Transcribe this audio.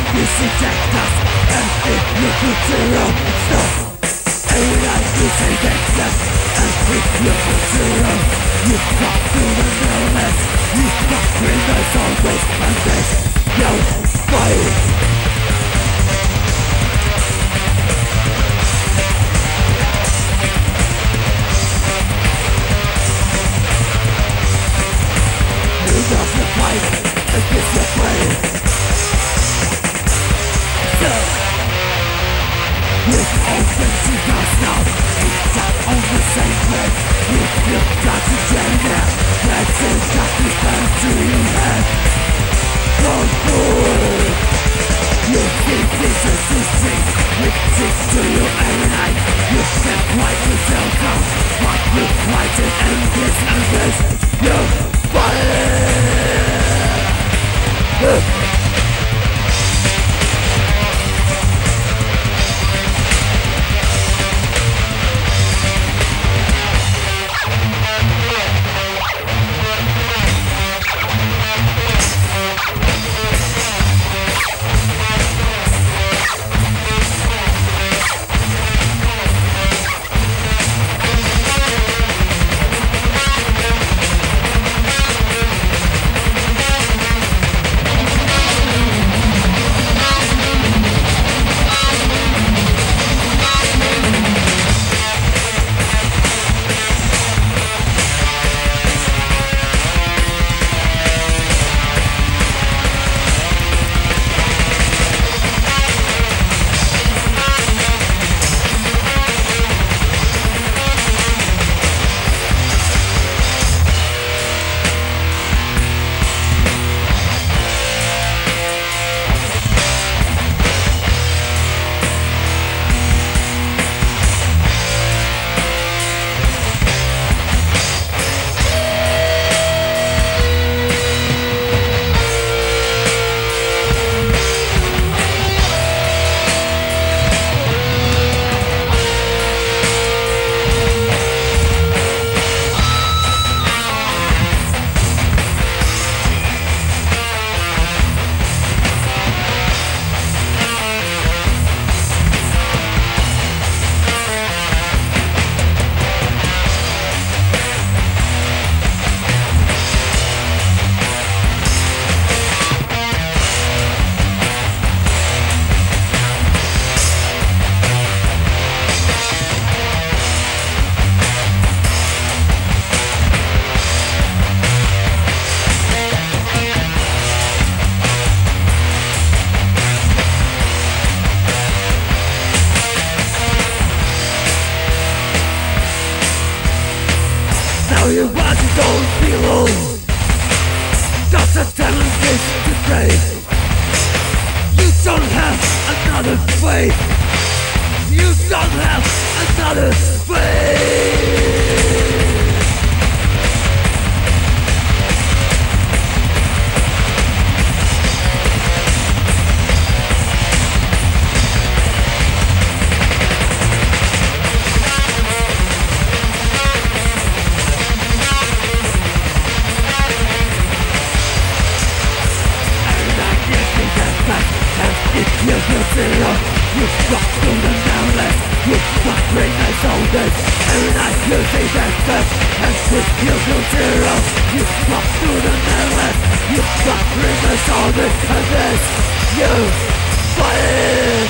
You see that dust, and if you put zero, stop. Every night you say that dust, and if you put zero, you fuck through the nervous. You fuck with the soldiers, and there's no fight. Against your brain. So with all things you got now, it's not on the same place. You've got to change now. That's exactly back to your head. Don't fool. You think this is history. It sticks to you every night. You can't quite yourself out, but you fight it and this. You fight. Your body don't feel old. That's a demonstration to faith. You don't have another faith. You don't have another faith. You feel zero, you fuck through the nervous. You fuck with the soldiers. Every night you say that stuff, and with you feel zero. You fuck through the nervous. You fuck with the soldiers, and this you fight.